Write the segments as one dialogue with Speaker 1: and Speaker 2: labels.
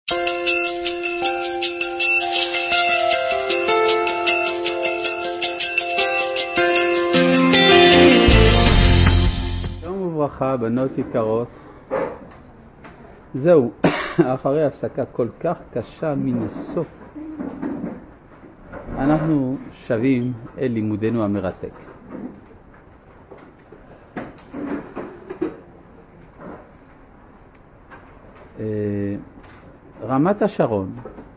Speaker 1: שלום וברכה, בנות יקרות. זהו, אחרי הפסקה כל כך קשה מן הסוף, אנחנו שבים אל לימודנו המרתק. רמת השרון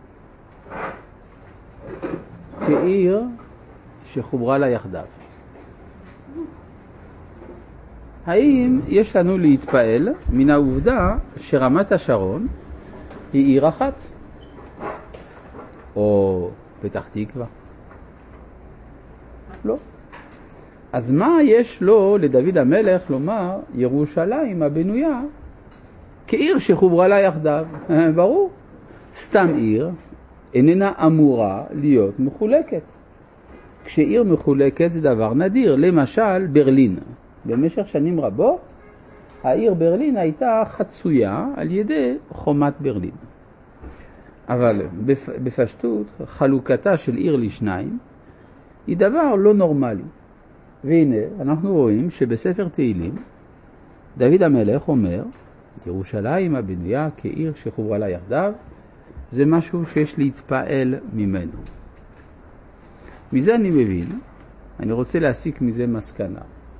Speaker 1: כעיר שחוברה לה יחדיו. האם יש לנו להתפעל מן העובדה שרמת השרון היא עיר אחת? או פתח תקווה? לא. אז מה יש לו לדוד המלך לומר ירושלים הבנויה כעיר שחוברה לה יחדיו? ברור. סתם עיר איננה אמורה להיות מחולקת. כשעיר מחולקת זה דבר נדיר. למשל ברלין. במשך שנים רבות העיר ברלין הייתה חצויה על ידי חומת ברלין. אבל בפשטות חלוקתה של עיר לשניים היא דבר לא נורמלי. והנה אנחנו רואים שבספר תהילים דוד המלך אומר ירושלים הבנויה כעיר שחוברה לה יחדיו. זה משהו שיש להתפעל ממנו. מזה אני מבין, אני רוצה להסיק מזה מסקנה,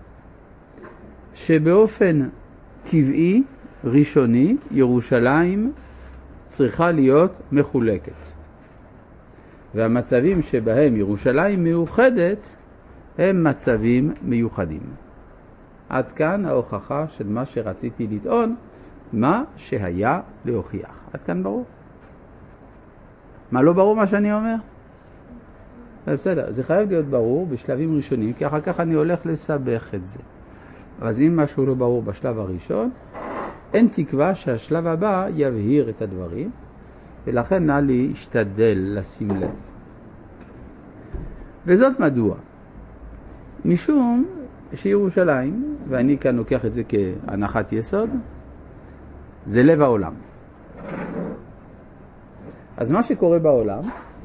Speaker 1: שבאופן טבעי, ראשוני, ירושלים צריכה להיות מחולקת. והמצבים שבהם ירושלים מאוחדת הם מצבים מיוחדים. עד כאן ההוכחה של מה שרציתי לטעון, מה שהיה להוכיח. עד כאן ברור? מה לא ברור מה שאני אומר? בסדר, זה חייב להיות ברור בשלבים ראשונים, כי אחר כך אני הולך לסבך את זה. אז אם משהו לא ברור בשלב הראשון, אין תקווה שהשלב הבא יבהיר את הדברים, ולכן נא להשתדל לשים לב. וזאת מדוע? משום שירושלים, ואני כאן לוקח את זה כהנחת יסוד, זה לב העולם. אז מה שקורה בעולם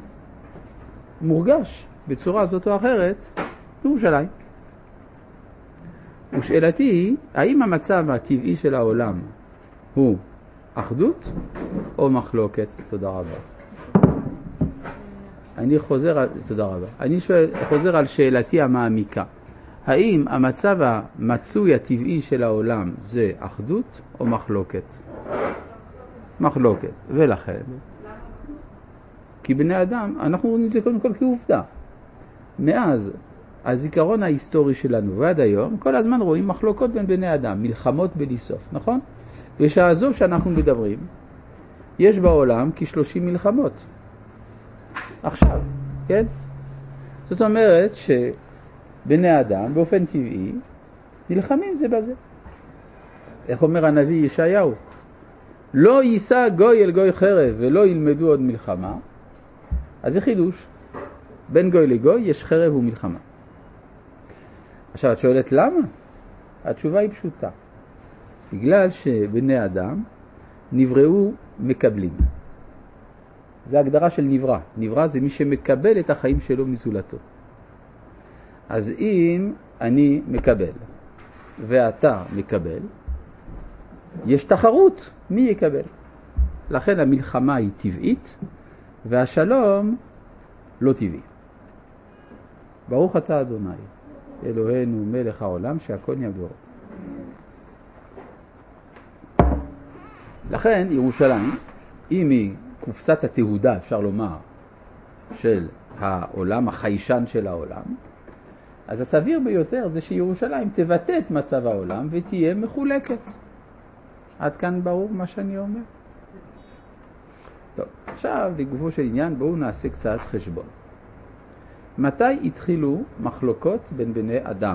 Speaker 1: מורגש בצורה זאת או אחרת ירושלים. ושאלתי היא, האם המצב הטבעי של העולם הוא אחדות או מחלוקת? תודה רבה. אני חוזר על שאלתי המעמיקה. האם המצב המצוי הטבעי של העולם זה אחדות או מחלוקת? מחלוקת. ולכן, כי בני אדם, אנחנו רואים את זה קודם כל כעובדה. מאז הזיכרון ההיסטורי שלנו ועד היום, כל הזמן רואים מחלוקות בין בני אדם, מלחמות בלי סוף, נכון? בשעה זו שאנחנו מדברים, יש בעולם כ-30 מלחמות. עכשיו, כן? זאת אומרת שבני אדם באופן טבעי נלחמים זה בזה. איך אומר הנביא ישעיהו? לא יישא גוי אל גוי חרב ולא ילמדו עוד מלחמה. אז זה חידוש. בין גוי לגוי יש חרב ומלחמה. עכשיו את שואלת למה? התשובה היא פשוטה. בגלל שבני אדם נבראו מקבלים. זה הגדרה של נברא. נברא זה מי שמקבל את החיים שלו מזולתו. אז אם אני מקבל ואתה מקבל, יש תחרות מי יקבל. לכן המלחמה היא טבעית והשלום לא טבעי. ברוך אתה אדוני אלוהינו מלך העולם שהכל נהיה בדברו. לכן ירושלים, אם היא קופסת התהודה אפשר לומר של העולם, החיישן של העולם, אז הסביר ביותר זה שירושלים תבטא את מצב העולם ותהיה מחולקת. עד כאן ברור מה שאני אומר? טוב, עכשיו לגופו של עניין בואו נעשה קצת חשבון. מתי התחילו מחלוקות בין בני אדם?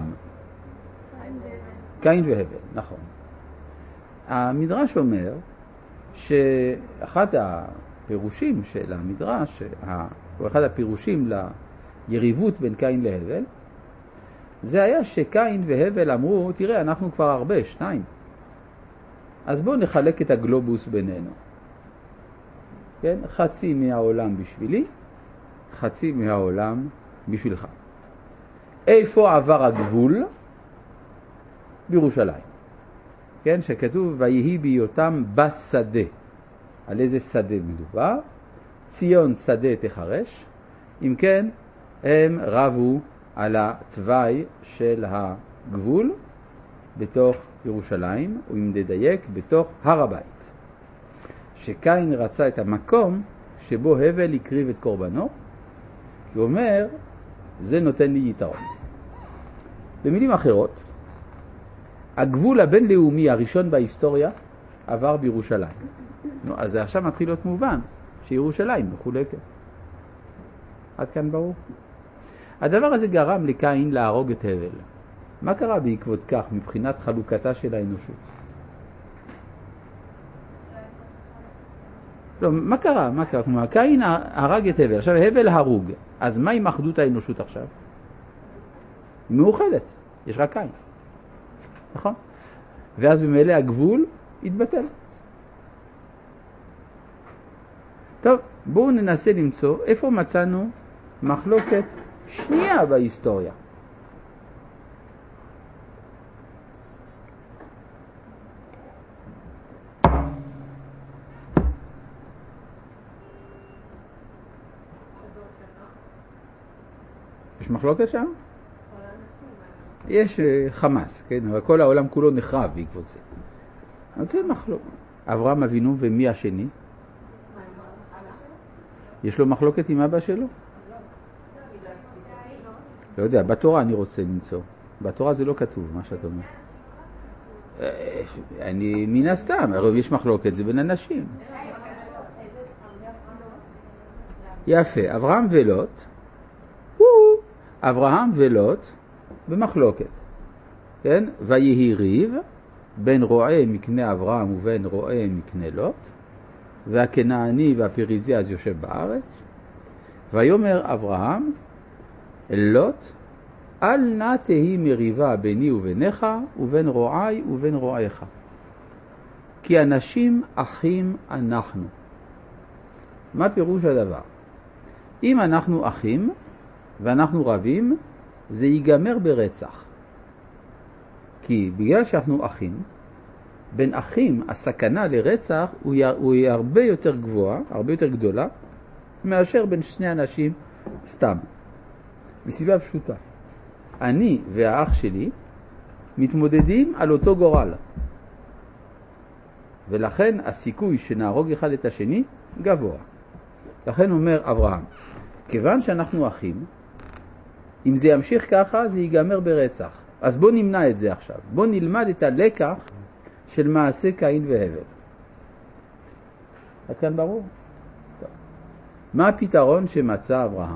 Speaker 1: קין והבל, נכון. המדרש אומר שאחד הפירושים של המדרש, או אחד הפירושים ליריבות בין קין להבל, זה היה שקין והבל אמרו, תראה, אנחנו כבר הרבה, 2. אז בואו נחלק את הגלובוס בינינו. כן? חצי מהעולם בשבילי, חצי מהעולם בשבילך. איפה עבר הגבול? בירושלים. כן? שכתוב ויהי בהיותם בשדה. על איזה שדה מדובר? ציון שדה תחרש. אם כן, הם רבו על התוואי של הגבול בתוך ירושלים, ואם נדייק, בתוך הר הבית. שקין רצה את המקום שבו הבל הקריב את קורבנו, הוא אומר, זה נותן לי יתרון. במילים אחרות, הגבול הבינלאומי הראשון בהיסטוריה עבר בירושלים. נו, אז זה עכשיו מתחיל להיות מובן שירושלים מחולקת. עד כאן ברור. הדבר הזה גרם לקין להרוג את הבל. מה קרה בעקבות כך מבחינת חלוקתה של האנושות? לא, מה קרה? כלומר, קין הרג את הבל, עכשיו הבל הרוג. אז מה עם אחדות האנושות עכשיו? היא מאוחדת, יש רק קין. נכון? ואז במילא הגבול יתבטל. טוב, בואו ננסה למצוא איפה מצאנו מחלוקת שנייה בהיסטוריה. יש מחלוקת שם? יש חמאס, כן? אבל כל העולם כולו נחרב בעקבות זה. אבל זה מחלוקת. אברהם אבינו ומי השני? יש לו מחלוקת עם אבא שלו? לא יודע, בתורה אני רוצה למצוא. בתורה זה לא כתוב, מה שאת אומר. אני מן הסתם, הרי יש מחלוקת, זה בין אנשים. יפה, אברהם ולוט, אברהם ולוט במחלוקת, כן? ויהי ריב בין רועה מקנה אברהם ובין רועה מקנה לוט, והכנעני והפריזי אז יושב בארץ, ויאמר אברהם אל לוט, אל נא תהי מריבה ביני וביניך ובין רועי ובין רועיך, כי אנשים אחים אנחנו. מה פירוש הדבר? אם אנחנו אחים ואנחנו רבים, זה ייגמר ברצח. כי בגלל שאנחנו אחים, בין אחים הסכנה לרצח הוא הרבה יותר גבוהה, הרבה יותר גדולה, מאשר בין שני אנשים סתם. מסיבה פשוטה. אני והאח שלי מתמודדים על אותו גורל. ולכן הסיכוי שנהרוג אחד את השני גבוה. לכן אומר אברהם, כיוון שאנחנו אחים, אם זה ימשיך ככה, זה ייגמר ברצח. אז בוא נמנע את זה עכשיו. בוא נלמד את הלקח של מעשה קין והבל. עד כאן ברור? טוב. מה הפתרון שמצא אברהם?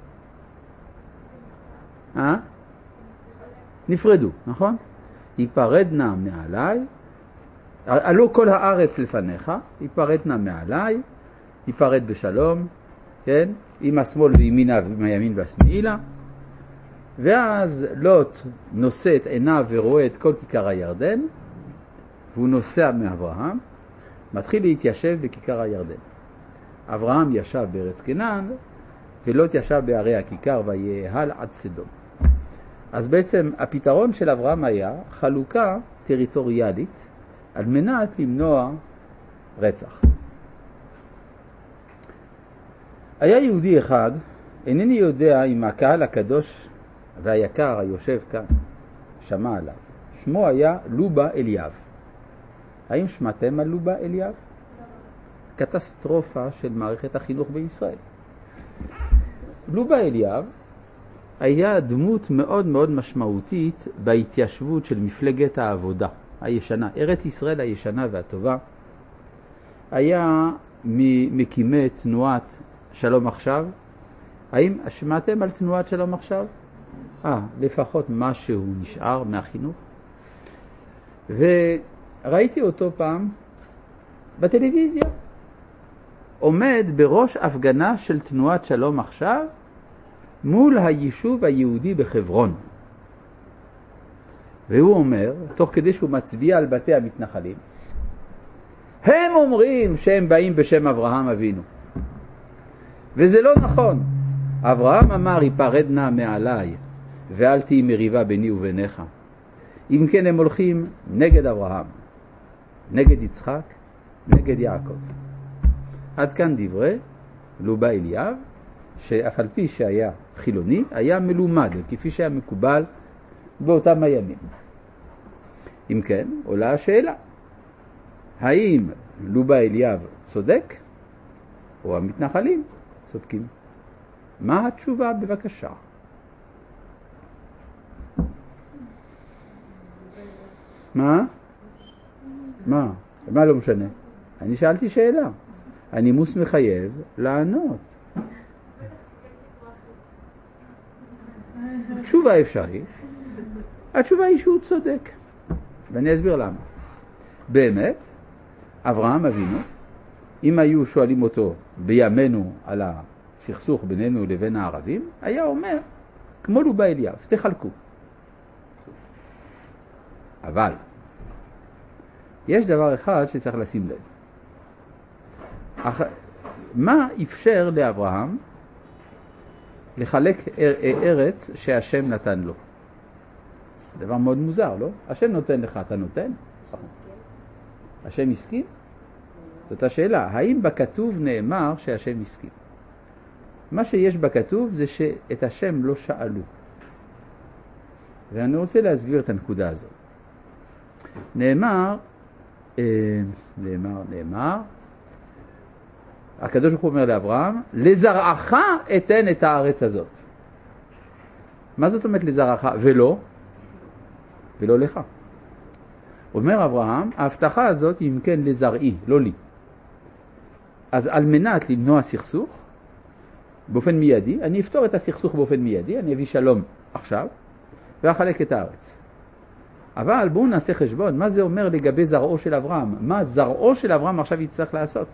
Speaker 1: נפרדו, נכון? ייפרדנה מעליי, עלו כל הארץ לפניך, ייפרדנה מעליי, ייפרד בשלום, כן? עם השמאל וימינה ומהימין והשמאלה. ואז לוט נושא את עיניו ורואה את כל כיכר הירדן, והוא נוסע מאברהם, מתחיל להתיישב בכיכר הירדן. אברהם ישב בארץ כנען, ולוט ישב בערי הכיכר ויהל עד סדום. אז בעצם הפתרון של אברהם היה חלוקה טריטוריאלית, על מנת למנוע רצח. היה יהודי אחד, אינני יודע אם הקהל הקדוש והיקר היושב כאן שמע עליו. שמו היה לובה אליאב. האם שמעתם על לובה אליאב? קטסטרופה של מערכת החינוך בישראל. לובה אליאב היה דמות מאוד מאוד משמעותית בהתיישבות של מפלגת העבודה הישנה, ארץ ישראל הישנה והטובה. היה ממקימי תנועת שלום עכשיו. האם שמעתם על תנועת שלום עכשיו? לפחות משהו נשאר מהחינוך. וראיתי אותו פעם בטלוויזיה. עומד בראש הפגנה של תנועת שלום עכשיו, מול היישוב היהודי בחברון. והוא אומר, תוך כדי שהוא מצביע על בתי המתנחלים, הם אומרים שהם באים בשם אברהם אבינו. וזה לא נכון. אברהם אמר, היפרד נא מעליי, ואל תהי מריבה ביני וביניך. אם כן הם הולכים נגד אברהם, נגד יצחק, נגד יעקב. עד כאן דברי לובה אליאב, שאף על פי שהיה חילוני, היה מלומד, כפי שהיה מקובל באותם הימים. אם כן, עולה השאלה, האם לובה אליאב צודק, או המתנחלים צודקים? מה התשובה בבקשה? מה לא משנה? אני שאלתי שאלה. הנימוס מחייב לענות. תשובה אפשרית. התשובה היא שהוא צודק. ואני אסביר למה. באמת, אברהם אבינו, אם היו שואלים אותו בימינו על הסכסוך בינינו לבין הערבים, היה אומר, כמו לובה אליאב, תחלקו. אבל יש דבר אחד שצריך לשים לב. מה אפשר לאברהם לחלק ארץ שהשם נתן לו? דבר מאוד מוזר, לא? השם נותן לך, אתה נותן? השם הסכים? זאת השאלה. האם בכתוב נאמר שהשם הסכים? מה שיש בכתוב זה שאת השם לא שאלו. ואני רוצה להסביר את הנקודה הזאת. נאמר, הקדוש ברוך הוא אומר לאברהם, לזרעך אתן את הארץ הזאת. מה זאת אומרת לזרעך? ולא לך. אומר אברהם, ההבטחה הזאת היא אם כן לזרעי, לא לי. אז על מנת למנוע סכסוך, באופן מיידי, אני אפתור את הסכסוך באופן מיידי, אני אביא שלום עכשיו, ואחלק את הארץ. אבל בואו נעשה חשבון, מה זה אומר לגבי זרעו של אברהם? מה זרעו של אברהם עכשיו יצטרך לעשות?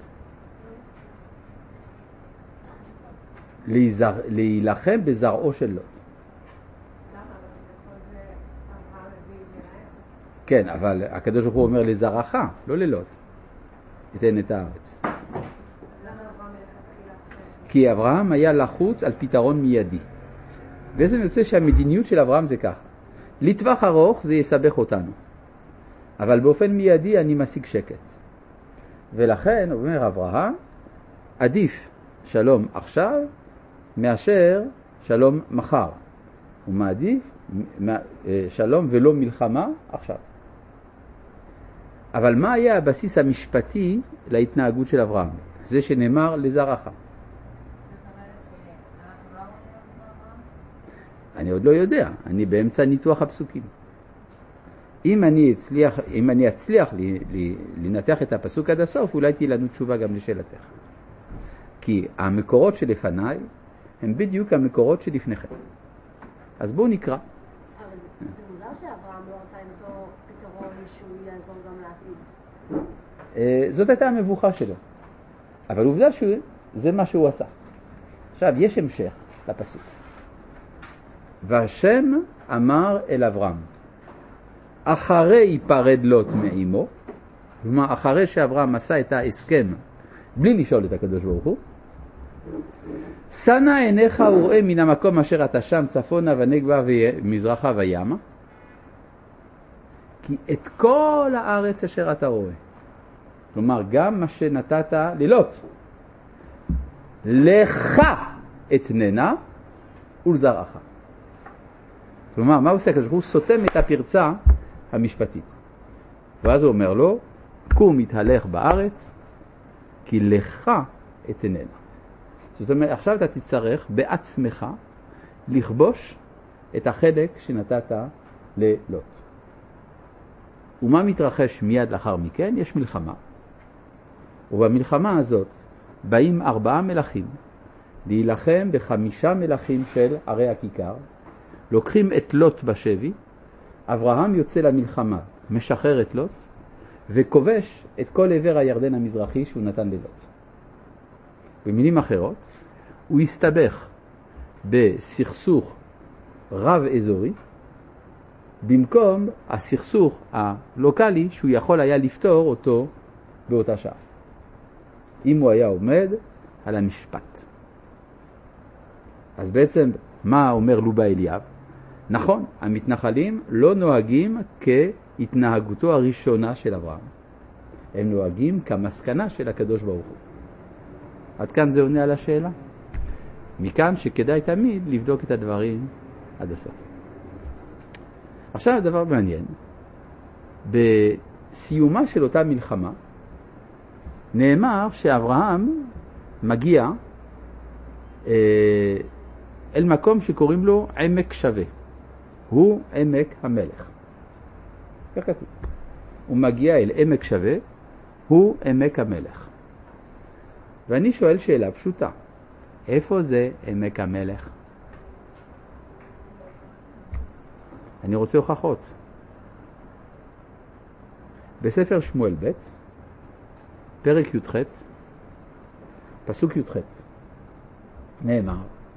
Speaker 1: להילחם בזרעו של לוט. כן, אבל הקדוש ברוך הוא אומר לזרעך, לא ללוט. אתן את הארץ. כי אברהם היה לחוץ על פתרון מיידי. וזה יוצא שהמדיניות של אברהם זה ככה. לטווח ארוך זה יסבך אותנו. אבל באופן מיידי אני משיג שקט. ולכן, אומר אברהם, עדיף שלום עכשיו מאשר שלום מחר. הוא מעדיף שלום ולא מלחמה עכשיו. אבל מה היה הבסיס המשפטי להתנהגות של אברהם? זה שנאמר לזרעך. אני עוד לא יודע, אני באמצע ניתוח הפסוקים. אם אני אצליח לנתח את הפסוק עד הסוף, אולי תהיה לנו תשובה גם לשאלתך. כי המקורות שלפניי הם בדיוק המקורות שלפניכם. אז בואו נקרא.
Speaker 2: אבל זה מוזר שאברהם לא רצה למצוא פתרון שהוא יעזור גם לעתיד.
Speaker 1: זאת הייתה המבוכה שלו. אבל עובדה שזה מה שהוא עשה. עכשיו, יש המשך לפסוק. והשם אמר אל אברהם, אחרי ייפרד לוט מאמו, כלומר, אחרי שאברהם עשה את ההסכם, בלי לשאול את הקדוש ברוך הוא, שנה עיניך וראה מן המקום אשר אתה שם צפונה ונגבה ומזרחה וימה, כי את כל הארץ אשר אתה רואה, כלומר, גם מה שנתת ללוט, לך אתננה ולזרעך. כלומר, מה הוא עושה? הוא סותם את הפרצה המשפטית. ואז הוא אומר לו, קום התהלך בארץ, כי לך אתננה. זאת אומרת, עכשיו אתה תצטרך בעצמך לכבוש את החלק שנתת ללוט. ומה מתרחש מיד לאחר מכן? יש מלחמה. ובמלחמה הזאת באים 4 מלכים להילחם ב5 מלכים של ערי הכיכר, לוקחים את לוט בשבי, אברהם יוצא למלחמה, משחרר את לוט, וכובש את כל עבר הירדן המזרחי שהוא נתן ללוט. במילים אחרות, הוא הסתבך בסכסוך רב אזורי, במקום הסכסוך הלוקלי שהוא יכול היה לפתור אותו באותה שעה. אם הוא היה עומד על המשפט. אז בעצם מה אומר לובה אליאב? נכון, המתנחלים לא נוהגים כהתנהגותו הראשונה של אברהם. הם נוהגים כמסקנה של הקדוש ברוך הוא. עד כאן זה עונה על השאלה. מכאן שכדאי תמיד לבדוק את הדברים עד הסוף. עכשיו דבר מעניין. בסיומה של אותה מלחמה נאמר שאברהם מגיע אל מקום שקוראים לו עמק שווה. הוא עמק המלך. כך כתוב. הוא מגיע אל עמק שווה, הוא עמק המלך. ואני שואל שאלה פשוטה. איפה זה עמק המלך? אני רוצה הוכחות. בספר שמואל ב', פרק י"ח, פסוק י"ח, נאמר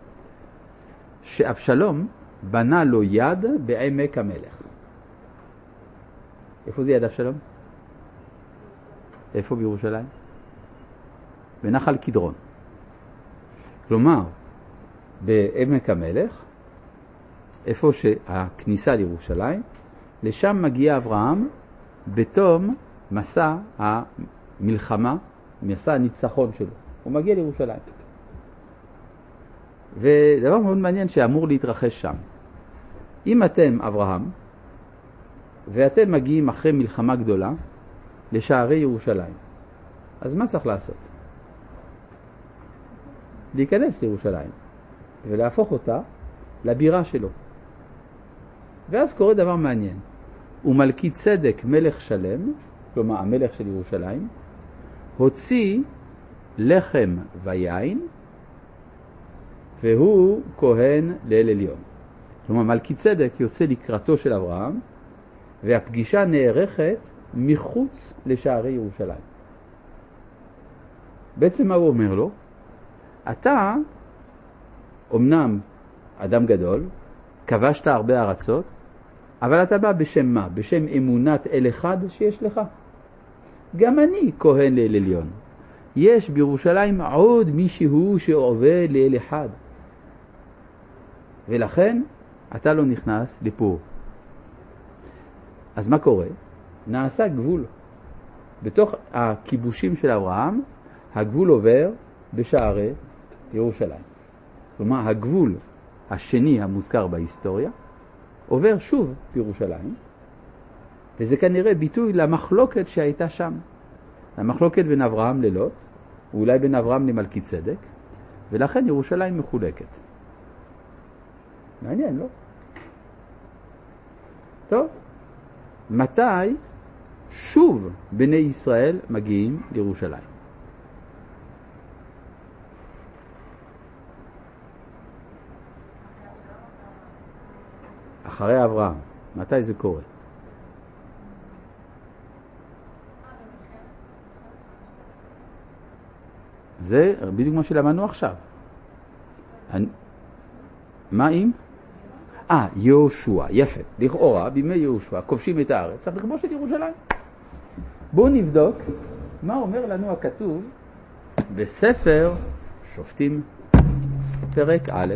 Speaker 1: שאבשלום בנה לו יד בעמק המלך. איפה זה יד אבשלום? איפה בירושלים? בנחל קדרון. כלומר, בעמק המלך, איפה שהכניסה לירושלים, לשם מגיע אברהם בתום מסע המלחמה, מסע הניצחון שלו. הוא מגיע לירושלים. ודבר מאוד מעניין שאמור להתרחש שם. אם אתם אברהם, ואתם מגיעים אחרי מלחמה גדולה לשערי ירושלים, אז מה צריך לעשות? להיכנס לירושלים ולהפוך אותה לבירה שלו. ואז קורה דבר מעניין. ומלכי צדק מלך שלם, כלומר המלך של ירושלים, הוציא לחם ויין, והוא כהן לאל עליון. כלומר מלכי צדק יוצא לקראתו של אברהם, והפגישה נערכת מחוץ לשערי ירושלים. בעצם מה הוא אומר לו? אתה אמנם אדם גדול, כבשת הרבה ארצות, אבל אתה בא בשם מה? בשם אמונת אל אחד שיש לך. גם אני כהן לאל עליון. יש בירושלים עוד מישהו שעובד לאל אחד. ולכן אתה לא נכנס לפה. אז מה קורה? נעשה גבול. בתוך הכיבושים של אברהם, הגבול עובר בשערי ירושלים. כלומר, הגבול השני המוזכר בהיסטוריה עובר שוב בירושלים, וזה כנראה ביטוי למחלוקת שהייתה שם. המחלוקת בין אברהם ללוט, ואולי בין אברהם למלכי צדק, ולכן ירושלים מחולקת. מעניין, לא? טוב, מתי שוב בני ישראל מגיעים לירושלים? אחרי אברהם. מתי זה קורה? זה בדיוק מה שלמדנו עכשיו. מה אם? יהושע, יפה. לכאורה, בימי יהושע, כובשים את הארץ, צריך לכבוש את ירושלים. בואו נבדוק מה אומר לנו הכתוב בספר שופטים, פרק א'.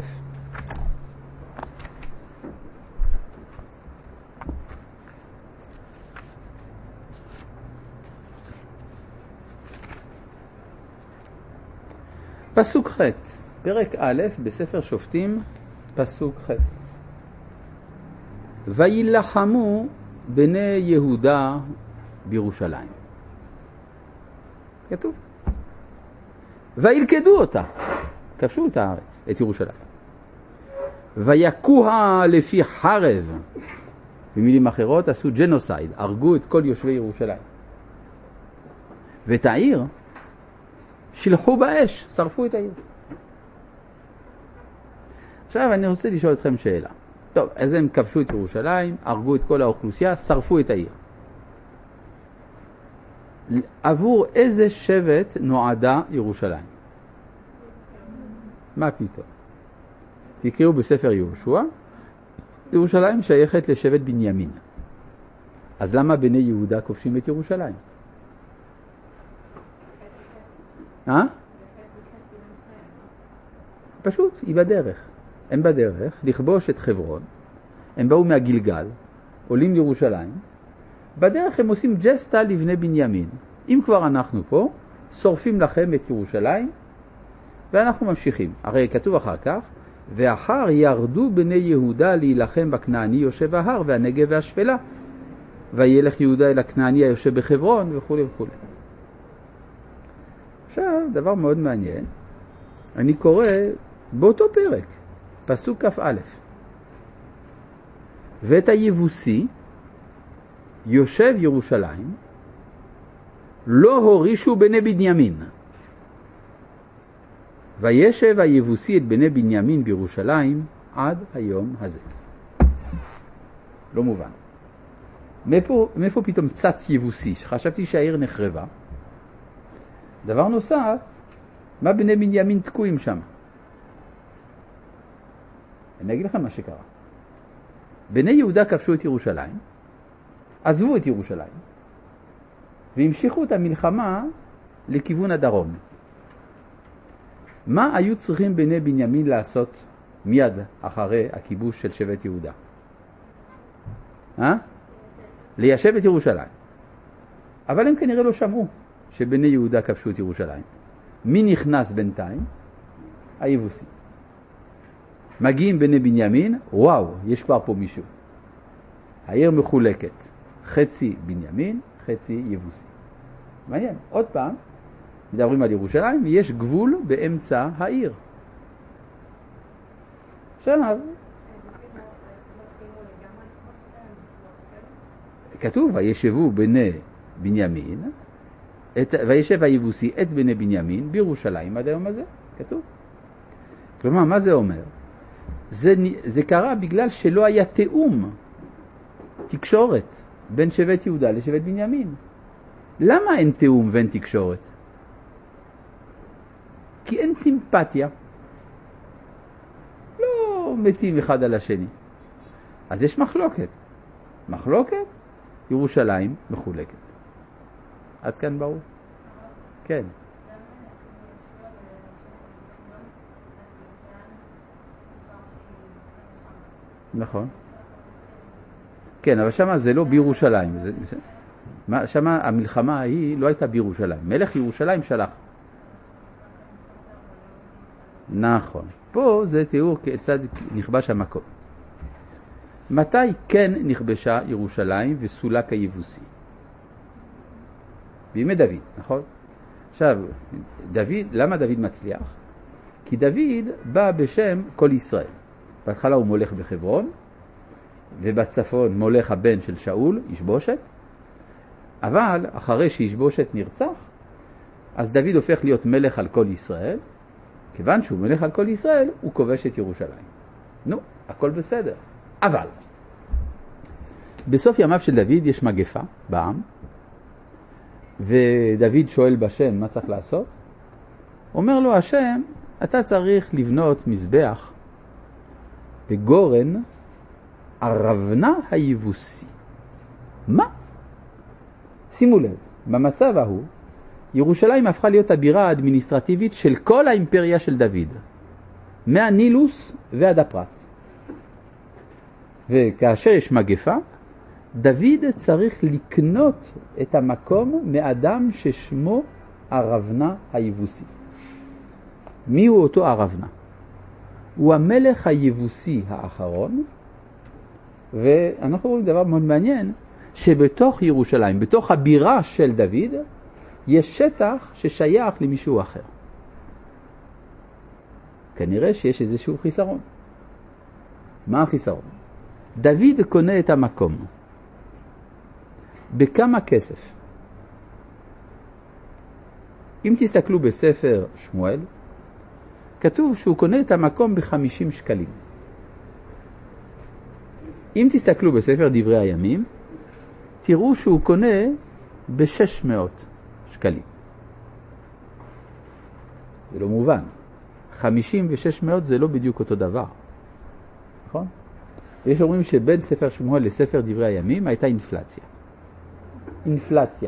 Speaker 1: פסוק ח', פרק א' בספר שופטים, פסוק ח'. וילחמו בני יהודה בירושלים. כתוב. וילכדו אותה, כבשו את הארץ, את ירושלים. ויקוה לפי חרב, במילים אחרות עשו ג'נוסייד, הרגו את כל יושבי ירושלים. ואת העיר שלחו באש, שרפו את העיר. עכשיו אני רוצה לשאול אתכם שאלה. טוב, אז הם כבשו את ירושלים, הרגו את כל האוכלוסייה, שרפו את העיר. עבור איזה שבט נועדה ירושלים? מה פתאום? תקראו בספר יהושע, ירושלים שייכת לשבט בנימין. אז למה בני יהודה כובשים את ירושלים? פשוט, היא בדרך. הם בדרך לכבוש את חברון, הם באו מהגלגל, עולים לירושלים, בדרך הם עושים ג'סטה לבני בנימין. אם כבר אנחנו פה, שורפים לכם את ירושלים, ואנחנו ממשיכים. הרי כתוב אחר כך, ואחר ירדו בני יהודה להילחם בכנעני יושב ההר והנגב והשפלה, וילך יהודה אל הכנעני היושב בחברון וכו' וכו'. עכשיו, דבר מאוד מעניין, אני קורא באותו פרק, פסוק כ"א, ואת היבוסי יושב ירושלים, לא הורישו בני בנימין. וישב היבוסי את בני בנימין בירושלים עד היום הזה. לא מובן. מאיפה פתאום צץ יבוסי? חשבתי שהעיר נחרבה. דבר נוסף, מה בני בנימין תקועים שם? אני אגיד לכם מה שקרה. בני יהודה כבשו את ירושלים, עזבו את ירושלים, והמשיכו את המלחמה לכיוון הדרום. מה היו צריכים בני בנימין לעשות מיד אחרי הכיבוש של שבט יהודה? ליישב את ירושלים. אבל הם כנראה לא שמעו שבני יהודה כבשו את ירושלים. מי נכנס בינתיים? היבוסי. מגיעים בני בנימין, וואו, יש כבר פה מישהו. העיר מחולקת, חצי בנימין, חצי יבוסי. מעניין, עוד פעם, מדברים על ירושלים, ויש גבול באמצע העיר. עכשיו, כתוב, וישבו בני בנימין, וישב היבוסי את בני בנימין בירושלים עד היום הזה, כתוב. כלומר, מה זה אומר? זה קרה בגלל שלא היה תאום, תקשורת, בין שבט יהודה לשבט בנימין. למה אין תאום ואין תקשורת? כי אין סימפתיה. לא מתים אחד על השני. אז יש מחלוקת. מחלוקת, ירושלים מחולקת. עד כאן ברור? כן. נכון. כן, אבל שמה זה לא בירושלים. שמה המלחמה ההיא לא הייתה בירושלים. מלך ירושלים שלח. נכון. פה זה תיאור כיצד נכבש המקום. מתי כן נכבשה ירושלים וסולק היבוסי? בימי דוד, נכון? עכשיו, למה דוד מצליח? כי דוד בא בשם כל ישראל. בהתחלה הוא מולך בחברון, ובצפון מולך הבן של שאול, ישבושת, אבל אחרי שישבושת נרצח, אז דוד הופך להיות מלך על כל ישראל, כיוון שהוא מלך על כל ישראל, הוא כובש את ירושלים. נו, הכל בסדר. אבל, בסוף ימיו של דוד יש מגפה בעם, ודוד שואל בשם מה צריך לעשות. אומר לו השם, אתה צריך לבנות מזבח בגורן ארבנה היבוסי. מה? שימו לב, במצב ההוא, ירושלים הפכה להיות הבירה האדמיניסטרטיבית של כל האימפריה של דוד, מהנילוס ועד הפרת. וכאשר יש מגפה, דוד צריך לקנות את המקום מאדם ששמו ארבנה היבוסי. מי הוא אותו ארבנה? הוא המלך היבוסי האחרון, ואנחנו רואים דבר מאוד מעניין, שבתוך ירושלים, בתוך הבירה של דוד, יש שטח ששייך למישהו אחר. כנראה שיש איזשהו חיסרון. מה החיסרון? דוד קונה את המקום. בכמה כסף? אם תסתכלו בספר שמואל, כתוב שהוא קונה את המקום ב50 שקלים. אם תסתכלו בספר דברי הימים, תראו שהוא קונה ב600 שקלים. זה לא מובן. 50 ו600 זה לא בדיוק אותו דבר. נכון? יש אומרים שבין ספר שמואל לספר דברי הימים הייתה אינפלציה. אינפלציה.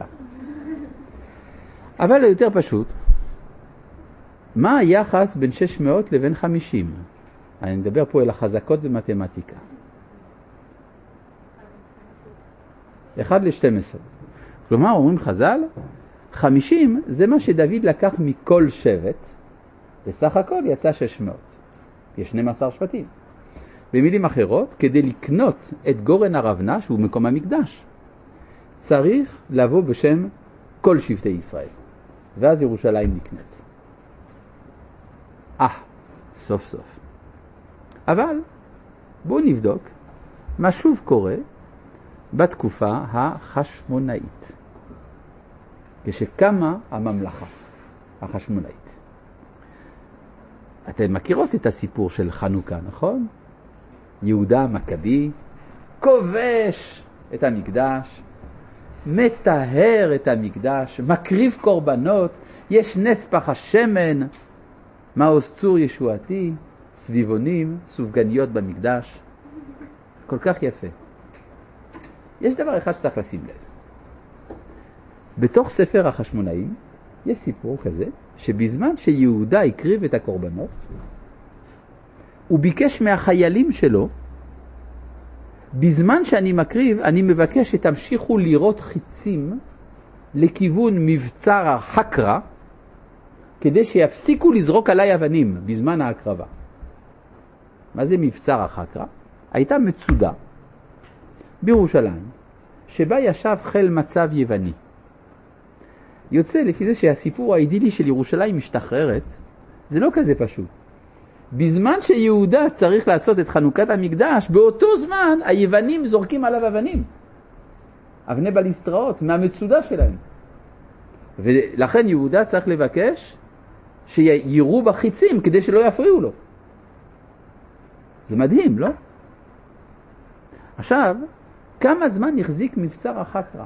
Speaker 1: אבל יותר פשוט, מה היחס בין 600 לבין 50? אני מדבר פה אל החזקות במתמטיקה. 1:12. כלומר, אומרים חז"ל, 50 זה מה שדוד לקח מכל שבט, בסך הכל יצא 600. יש 12 שבטים. במילים אחרות, כדי לקנות את גורן הרבנה, שהוא מקום המקדש, צריך לבוא בשם כל שבטי ישראל. ואז ירושלים נקנית. סוף סוף. אבל בואו נבדוק מה שוב קורה בתקופה החשמונאית, כשקמה הממלכה החשמונאית. אתן מכירות את הסיפור של חנוכה, נכון? יהודה המכבי כובש את המקדש, מטהר את המקדש, מקריב קורבנות, יש נס פח השמן, מעוז צור ישועתי, סביבונים, סופגניות במקדש. כל כך יפה. יש דבר אחד שצריך לשים לב. בתוך ספר החשמונאים יש סיפור כזה, שבזמן שיהודה הקריב את הקורבנות, הוא ביקש מהחיילים שלו, בזמן שאני מקריב, אני מבקש שתמשיכו לראות חיצים לכיוון מבצר החקרה, כדי שיפסיקו לזרוק עליי אבנים בזמן ההקרבה. מה זה מבצר החקרה? הייתה מצודה בירושלים, שבה ישב חיל מצב יווני. יוצא לפי זה שהסיפור האידילי של ירושלים משתחררת, זה לא כזה פשוט. בזמן שיהודה צריך לעשות את חנוכת המקדש, באותו זמן היוונים זורקים עליו אבנים. אבני בליסטראות מהמצודה שלהם. ולכן יהודה צריך לבקש שיראו בחיצים כדי שלא יפריעו לו. זה מדהים, לא? עכשיו, כמה זמן החזיק מבצר החקרה?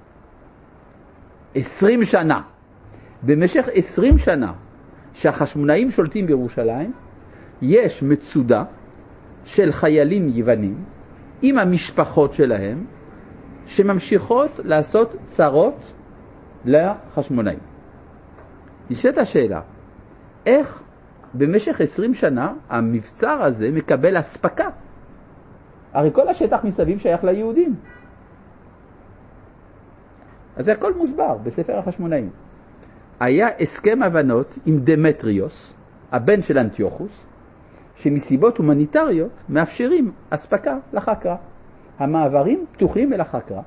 Speaker 1: 20 שנה. במשך 20 שנה שהחשמונאים שולטים בירושלים, יש מצודה של חיילים יוונים עם המשפחות שלהם שממשיכות לעשות צרות לחשמונאים. נשאלת השאלה, איך במשך 20 שנה המבצר הזה מקבל הספקה? הרי כל השטח מסביב שייך ליהודים. אז זה הכל מוסבר בספר החשמונאים. היה הסכם הבנות עם דמטריוס, הבן של אנטיוכוס, שמסיבות הומניטריות מאפשרים הספקה לחקרה. המעברים פתוחים אל החקרה.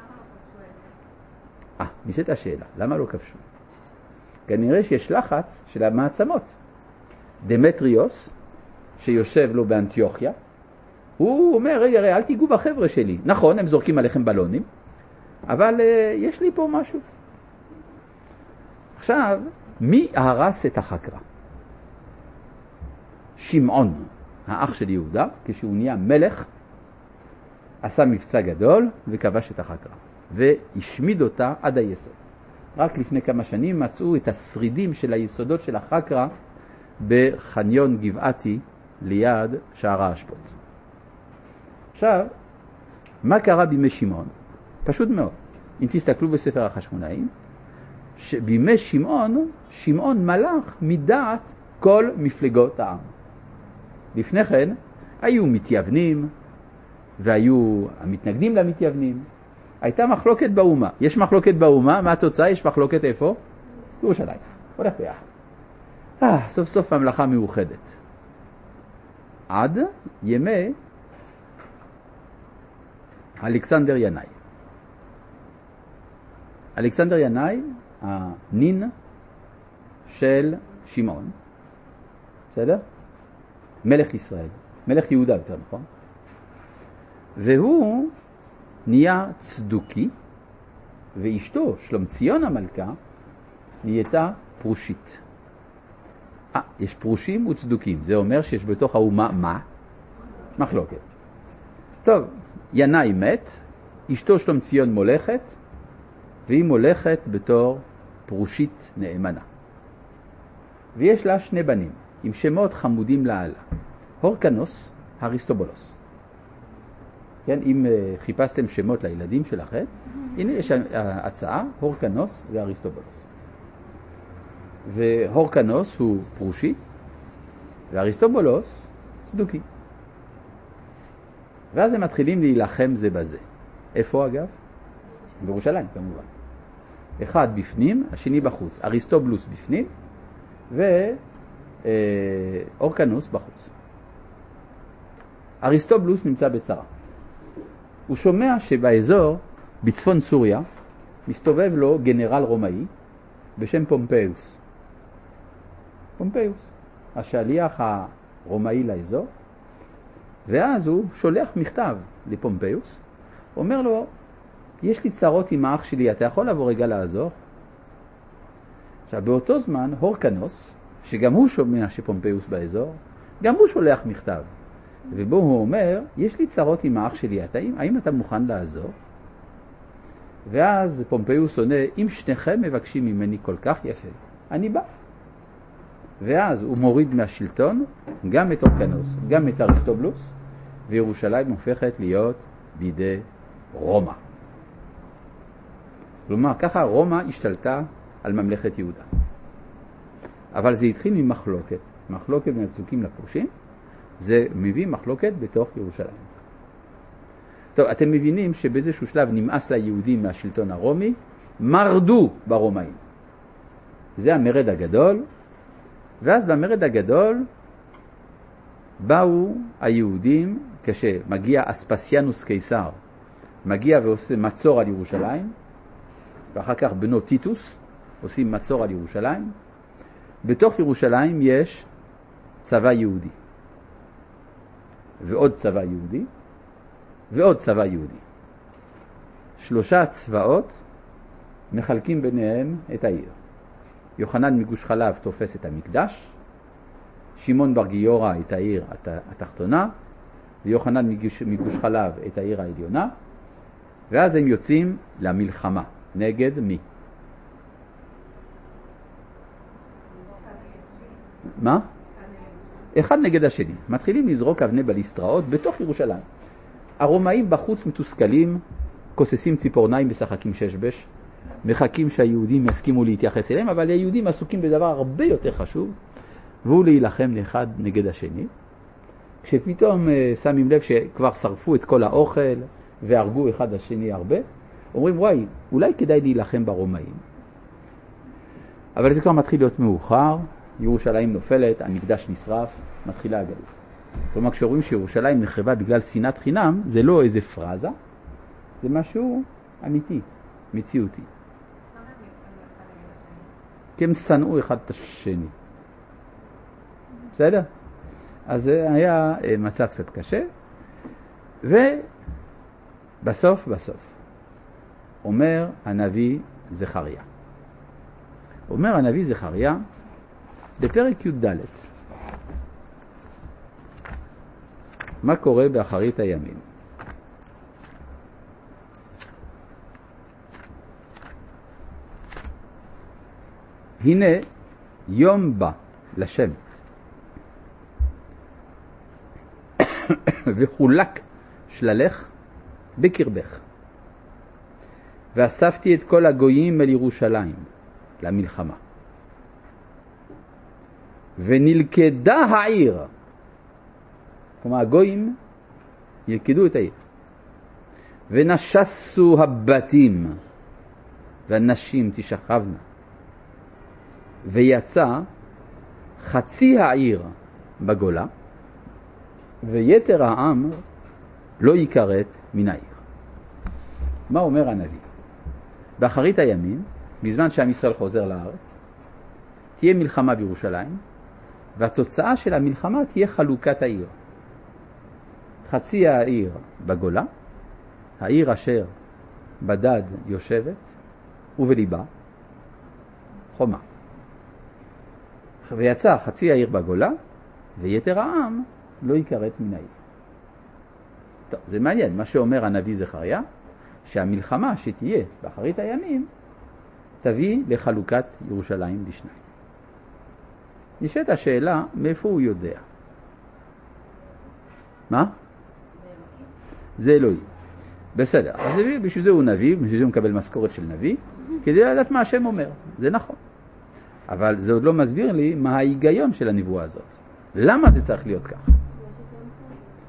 Speaker 1: נשאלת השאלה, למה לא כבשו? כנראה שיש לחץ של המעצמות. דמטריוס, שיושב לו באנטיוכיה, הוא אומר, רגע, אל תיגעו בחבר'ה שלי. נכון, הם זורקים עליכם בלונים, אבל יש לי פה משהו. עכשיו, מי הרס את החקרה? שמעון, האח של יהודה, כשהוא נהיה מלך, עשה מבצע גדול וכבש את החקרה. והשמיד אותה עד היסוד. רק לפני כמה שנים מצאו את השרידים של היסודות של החקרה בחניון גבעתי ליד שער האשפות. עכשיו, מה קרה בימי שמעון? פשוט מאוד. אם תסתכלו בספר החשמונאים, שבימי שמעון מלך מדעת כל מפלגות העם. לפני כן היו מתייוונים והיו המתנגדים למתייוונים. הייתה מחלוקת באומה. יש מחלוקת באומה, מה התוצאה? יש מחלוקת איפה? ירושלים. הולך ביחד. סוף סוף הממלכה מאוחדת. עד ימי אלכסנדר ינאי. אלכסנדר ינאי, הנין של שמעון. בסדר? מלך ישראל. מלך יהודה יותר, נכון? והוא נהיה צדוקי, ואשתו, שלומציון המלכה, נהייתה פרושית. יש פרושים וצדוקים. זה אומר שיש בתוך האומה מה? מחלוקת. טוב, ינאי מת, אשתו שלומציון מולכת, והיא מולכת בתור פרושית נאמנה. ויש לה 2 בנים, עם שמות חמודים לעלה. הורקנוס, אריסטובולוס. כן, אם חיפשתם שמות לילדים שלכם, הנה יש הצעה, הורקנוס ואריסטובולוס. והורקנוס הוא פרושי, ואריסטובולוס צדוקים. ואז הם מתחילים להילחם זה בזה. איפה אגב? בירושלים כמובן. אחד בפנים, השני בחוץ. אריסטובולוס בפנים ואורקנוס בחוץ. אריסטובולוס נמצא בצרה. הוא שומע שבאזור, בצפון סוריה, מסתובב לו גנרל רומאי בשם פומפיוס. פומפיוס, השליח הרומאי לאזור, ואז הוא שולח מכתב לפומפיוס, אומר לו, יש לי צרות עם האח שלי, אתה יכול לבוא רגע לעזור? עכשיו, באותו זמן, הורקנוס, שגם הוא שומע שפומפיוס באזור, גם הוא שולח מכתב, ובו הוא אומר, יש לי צרות עם האח שלי, האם אתה מוכן לעזור? ואז פומפיוס עונה, אם שניכם מבקשים ממני כל כך יפה, אני בא. ואז הוא מוריד מהשלטון גם את הורקנוס, גם את אריסטובולוס, וירושלים הופכת להיות בידי רומא. כלומר, ככה רומא השתלטה על ממלכת יהודה. אבל זה התחיל ממחלוקת. מחלוקת בין הצדוקים לפרושים, זה מביא מחלוקת בתוך ירושלים. טוב, אתם מבינים שבאיזשהו שלב נמאס ליהודים מהשלטון הרומי, מרדו ברומאים. זה המרד הגדול, ואז במרד הגדול באו היהודים, כשמגיע אספסיאנוס קיסר, מגיע ועושה מצור על ירושלים, ואחר כך בנו טיטוס עושים מצור על ירושלים. בתוך ירושלים יש צבא יהודי, ועוד צבא יהודי, ועוד צבא יהודי. 3 צבאות מחלקים ביניהם את העיר. יוחנן מגוש חלב תופס את המקדש, שמעון בר גיורא את העיר התחתונה, ויוחנן מגוש חלב את העיר העליונה, ואז הם יוצאים למלחמה. נגד מי? מה? אחד נגד השני. מתחילים לזרוק אבני בליסטראות בתוך ירושלים. הרומאים בחוץ מתוסכלים, כוססים ציפורניים בשחקים ששבש, מחכים שהיהודים יסכימו להתייחס אליהם, אבל היהודים עסוקים בדבר הרבה יותר חשוב, והוא להילחם לאחד נגד השני. כשפתאום שמים לב שכבר שרפו את כל האוכל והרגו אחד השני הרבה, אומרים, וואי, אולי כדאי להילחם ברומאים. אבל זה כבר מתחיל להיות מאוחר, ירושלים נופלת, המקדש נשרף, מתחילה הגלות. כלומר, כשרואים שירושלים נחרבה בגלל שנאת חינם, זה לא איזה פרזה, זה משהו אמיתי, מציאותי. כי הם שנאו אחד את השני. בסדר? אז זה היה מצב קצת קשה, ובסוף, אומר הנביא זכריה. אומר הנביא זכריה, בפרק י"ד, מה קורה באחרית הימים? הנה יום בא לשם וחולק שללך בקרבך, ואספתי את כל הגויים אל ירושלים למלחמה, ונלכדה העיר. כלומר הגויים ילכדו את העיר, ונשסו הבתים והנשים תשכבנה, ויצא חצי העיר בגולה, ויתר העם לא יקראת מן העיר. מה אומר הנביא? באחרית הימים, בזמן שעם ישראל חוזר לארץ, תהיה מלחמה בירושלים, והתוצאה של המלחמה תהיה חלוקת העיר. חצי העיר בגולה, העיר אשר בדד יושבת, ובליבה חומה. ויצא חצי העיר בגולה, ויתר העם לא יקראת מן העיר. טוב, זה מעניין, מה שאומר הנביא זכריה, שהמלחמה שתהיה באחרית הימים, תביא לחלוקת ירושלים לשניים. נשאלת השאלה, מאיפה הוא יודע? מה? זה אלוהים. בסדר, אז בשביל זה הוא נביא, בשביל זה הוא מקבל משכורת של נביא, כדי לדעת מה השם אומר. זה נכון. אבל זה עוד לא מסביר לי מה ההיגיון של הנבואה הזאת. למה זה צריך להיות כך?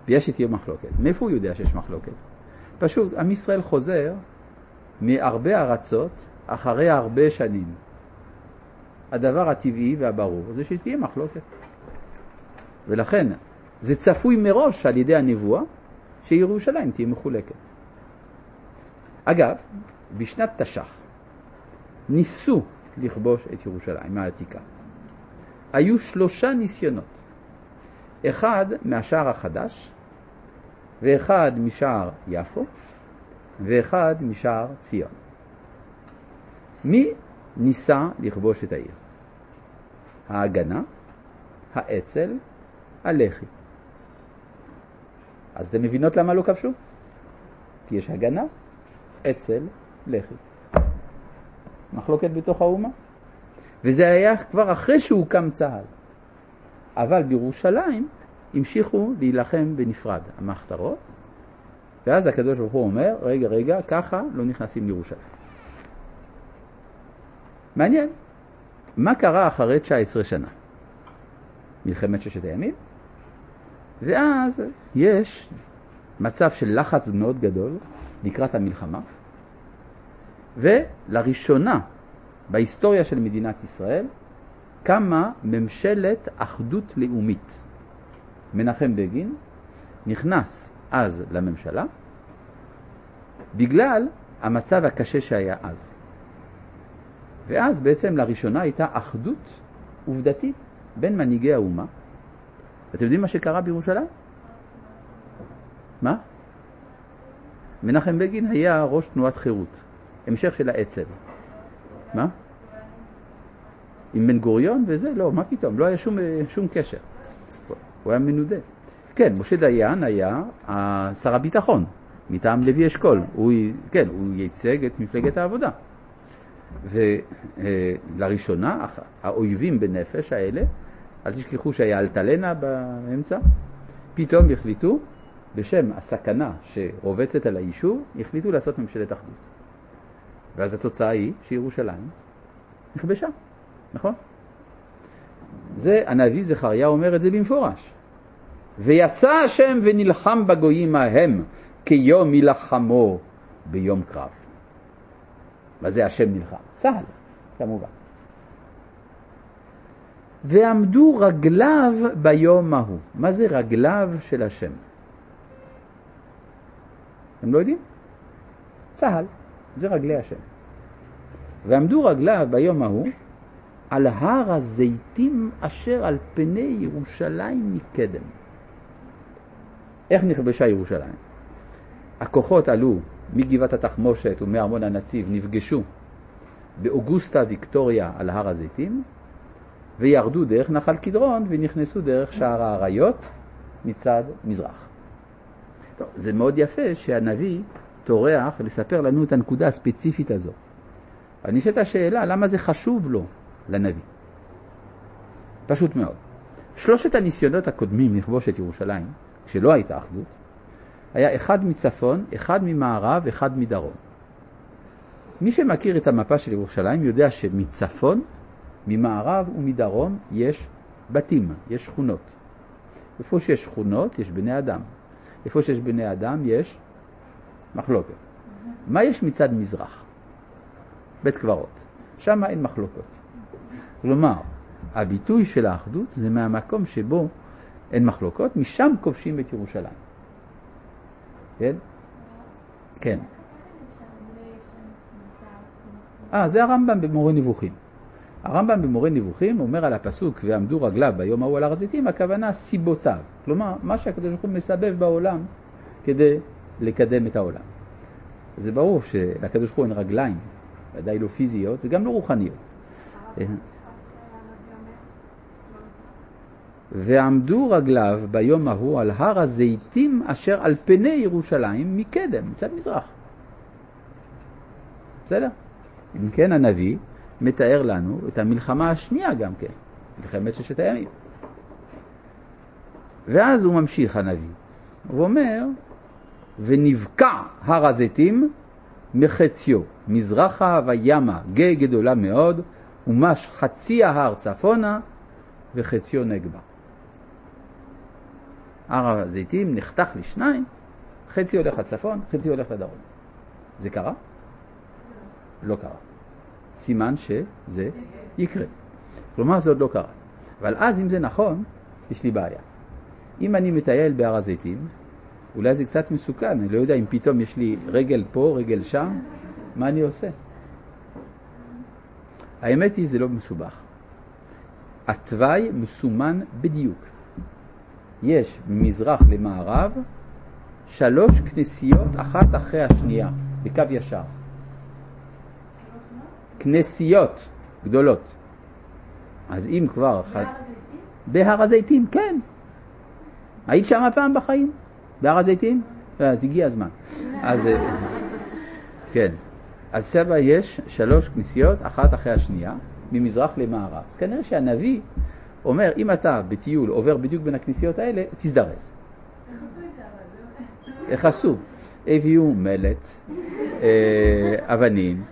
Speaker 1: ויש שתהיה מחלוקת. מאיפה הוא יודע שיש מחלוקת? פשוט, עם ישראל חוזר מהרבה ארצות אחרי הרבה שנים. הדבר הטבעי והברור זה שתהיה מחלוקת. ולכן, זה צפוי מראש על ידי הנבואה שירושלים תהיה מחולקת. אגב, בשנת תש"ח ניסו לכבוש את ירושלים העתיקה. היו 3 ניסיונות. אחד מהשער החדש, ואחד משער יפו, ואחד משער ציון. מי ניסה לכבוש את העיר? ההגנה, האצ"ל, הלח"י. אז אתם מבינות למה לא כבשו? כי יש הגנה, אצ"ל, לח"י. מחלוקת בתוך האומה. וזה היה כבר אחרי שהוקם צה"ל. אבל בירושלים המשיכו להילחם בנפרד המחתרות, ואז הקדוש ברוך הוא אומר, רגע, ככה לא נכנסים לירושלים. מעניין, מה קרה אחרי 19 שנה? מלחמת 6 הימים, ואז יש מצב של לחץ מאוד גדול לקראת המלחמה, ולראשונה בהיסטוריה של מדינת ישראל קמה ממשלת אחדות לאומית. מנחם בגין נכנס אז לממשלה בגלל המצב הקשה שהיה אז. ואז בעצם לראשונה הייתה אחדות עובדתית בין מנהיגי האומה. אתם יודעים מה שקרה בירושלים? מה? מנחם בגין היה ראש תנועת חירות, המשך של האצ"ל. מה? עם בן גוריון וזה? לא, מה פתאום? לא היה שום קשר. הוא היה מנודה. כן, משה דיין היה שר הביטחון, מטעם לוי אשכול. הוא ייצג את מפלגת העבודה. ולראשונה, האויבים בנפש האלה, אל תשכחו שהיה אלטלנה באמצע, פתאום החליטו, בשם הסכנה שרובצת על היישוב, החליטו לעשות ממשלת אחדות. ואז התוצאה היא שירושלים נכבשה, נכון? זה, הנביא זכריה אומר את זה במפורש. ויצא השם ונלחם בגויים ההם, כיום מלחמו ביום קרב. מה זה השם נלחם? צהל, כמובן. ועמדו רגליו ביום ההוא. מה זה רגליו של השם? אתם לא יודעים? צהל, זה רגלי השם. ועמדו רגליו ביום ההוא על הר הזיתים אשר על פני ירושלים מקדם. איך נכבשה ירושלים? הכוחות עלו מגבעת התחמושת ומארמון הנציב, נפגשו באוגוסטה ויקטוריה על הר הזיתים, וירדו דרך נחל קדרון ונכנסו דרך שער האריות מצד מזרח. טוב, זה מאוד יפה שהנביא תורח לספר לנו את הנקודה הספציפית הזו. אני נשאלת השאלה, למה זה חשוב לו, לנביא? פשוט מאוד. 3 הניסיונות הקודמים לכבוש את ירושלים, כשלא הייתה אחדות, היה אחד מצפון, אחד ממערב, אחד מדרום. מי שמכיר את המפה של ירושלים יודע שמצפון, ממערב ומדרום יש בתים, יש שכונות. איפה שיש שכונות יש בני אדם. איפה שיש בני אדם יש מחלוקת. מה יש מצד מזרח? בית קברות. שם אין מחלוקות. כלומר, הביטוי של האחדות זה מהמקום שבו אין מחלוקות, משם כובשים את ירושלים. כן? כן. זה הרמב"ם במורה נבוכים. הרמב"ם במורה נבוכים אומר על הפסוק ועמדו רגליו ביום ההוא על הר הזיתים, הכוונה סיבותיו. כלומר, מה שהקדוש ברוך הוא מסבב בעולם כדי לקדם את העולם. זה ברור שלקדוש ברוך הוא אין רגליים, ודאי לא פיזיות וגם לא רוחניות. ועמדו רגליו ביום ההוא על הר הזיתים אשר על פני ירושלים מקדם, מצד מזרח. בסדר? אם כן הנביא מתאר לנו את המלחמה השנייה גם כן, מלחמת 6 הימים. ואז הוא ממשיך הנביא, הוא אומר, ונבקע הר הזיתים מחציו, מזרחה וימה גדולה מאוד, ומש חצי ההר צפונה וחציו נגבה. הר הזיתים נחתך לשניים, חצי הולך לצפון, חצי הולך לדרום. זה קרה? לא קרה. סימן שזה יקרה. כלומר, זה עוד לא קרה. אבל אז, אם זה נכון, יש לי בעיה. אם אני מטייל בהר הזיתים, אולי זה קצת מסוכן, אני לא יודע אם פתאום יש לי רגל פה, רגל שם, מה אני עושה? האמת היא, זה לא מסובך. התוואי מסומן בדיוק. יש ממזרח למערב 3 כנסיות אחת אחרי השנייה, בקו ישר. כנסיות גדולות. אז אם כבר... בהר הזיתים, כן. היית שם פעם בחיים? בהר הזיתים? אז הגיע הזמן. אז כן. אז שבה יש 3 כנסיות אחת אחרי השנייה, ממזרח למערב. אז כנראה שהנביא אומר, אם אתה בטיול עובר בדיוק בין הכנסיות האלה, תזדרז. איך עשו? הביאו מלט, אבנים.